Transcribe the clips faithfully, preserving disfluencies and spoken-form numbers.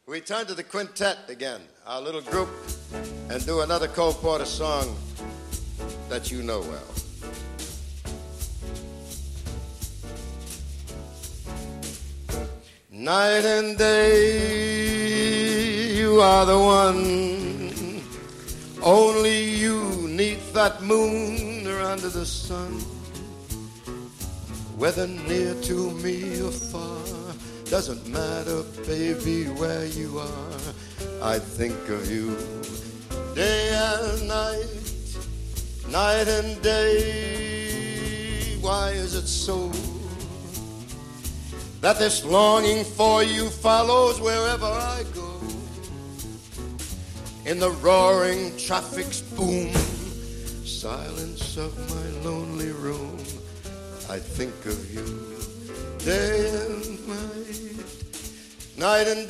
we turn to the quintet again, our little group, and do another Cole Porter song that you know well. Night and day, you are the one, only you neath that moon or under the sun. Whether near to me or far, doesn't matter, baby, where you are. I think of you day and night, night and day. Why is it so that this longing for you follows wherever I go? In the roaring traffic's boom, silence of my lonely room, I think of you day and night, night and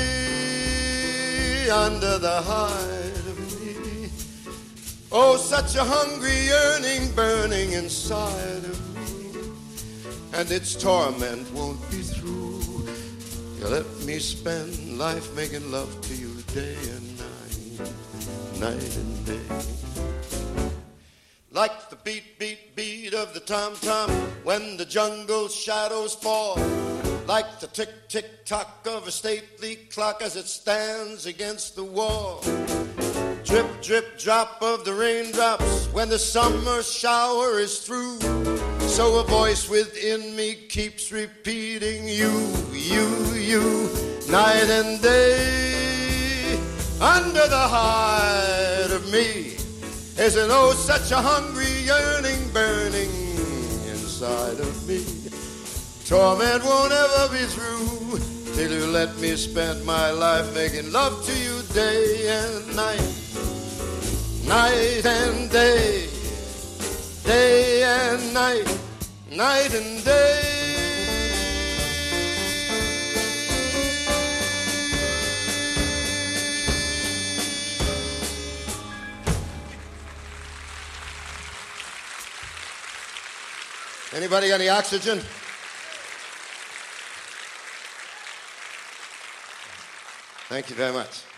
day, under the hide of me. Oh, such a hungry yearning burning inside of me, and its torment won't be through. You let me spend life making love to you day and night, night and day. Like the beat, beat, beat of the tom-tom when the jungle shadows fall. Like the tick, tick, tock of a stately clock as it stands against the wall. Drip, drip, drop of the raindrops when the summer shower is through. So a voice within me keeps repeating you, you, you, night and day, under the hide of me. Isn't oh such a hungry yearning burning inside of me? Torment won't ever be through till you let me spend my life making love to you day and night, night and day, day and night, night and day. Anybody got any oxygen? Thank you very much.